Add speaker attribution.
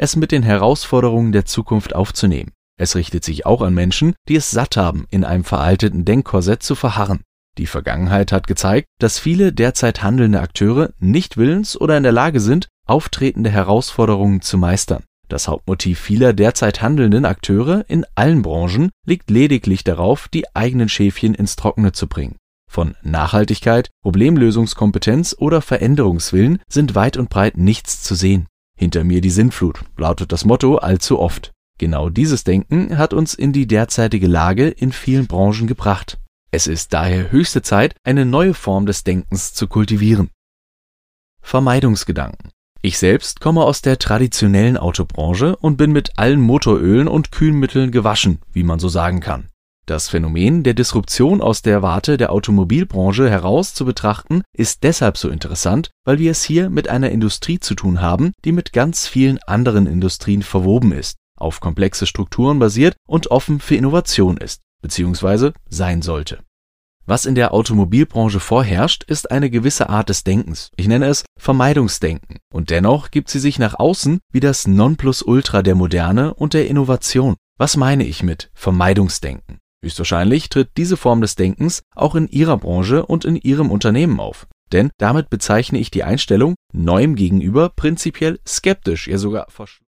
Speaker 1: es mit den Herausforderungen der Zukunft aufzunehmen. Es richtet sich auch an Menschen, die es satt haben, in einem veralteten Denkkorsett zu verharren. Die Vergangenheit hat gezeigt, dass viele derzeit handelnde Akteure nicht willens oder in der Lage sind, auftretende Herausforderungen zu meistern. Das Hauptmotiv vieler derzeit handelnden Akteure in allen Branchen liegt lediglich darauf, die eigenen Schäfchen ins Trockene zu bringen. Von Nachhaltigkeit, Problemlösungskompetenz oder Veränderungswillen sind weit und breit nichts zu sehen. Hinter mir die Sintflut, lautet das Motto allzu oft. Genau dieses Denken hat uns in die derzeitige Lage in vielen Branchen gebracht. Es ist daher höchste Zeit, eine neue Form des Denkens zu kultivieren. Vermeidungsgedanken. Ich selbst komme aus der traditionellen Autobranche und bin mit allen Motorölen und Kühlmitteln gewaschen, wie man so sagen kann. Das Phänomen der Disruption aus der Warte der Automobilbranche heraus zu betrachten, ist deshalb so interessant, weil wir es hier mit einer Industrie zu tun haben, die mit ganz vielen anderen Industrien verwoben ist, auf komplexe Strukturen basiert und offen für Innovation ist, beziehungsweise sein sollte. Was in der Automobilbranche vorherrscht, ist eine gewisse Art des Denkens. Ich nenne es Vermeidungsdenken. Und dennoch gibt sie sich nach außen wie das Nonplusultra der Moderne und der Innovation. Was meine ich mit Vermeidungsdenken? Höchstwahrscheinlich tritt diese Form des Denkens auch in Ihrer Branche und in Ihrem Unternehmen auf. Denn damit bezeichne ich die Einstellung Neuem gegenüber prinzipiell skeptisch, ja sogar verschlossen.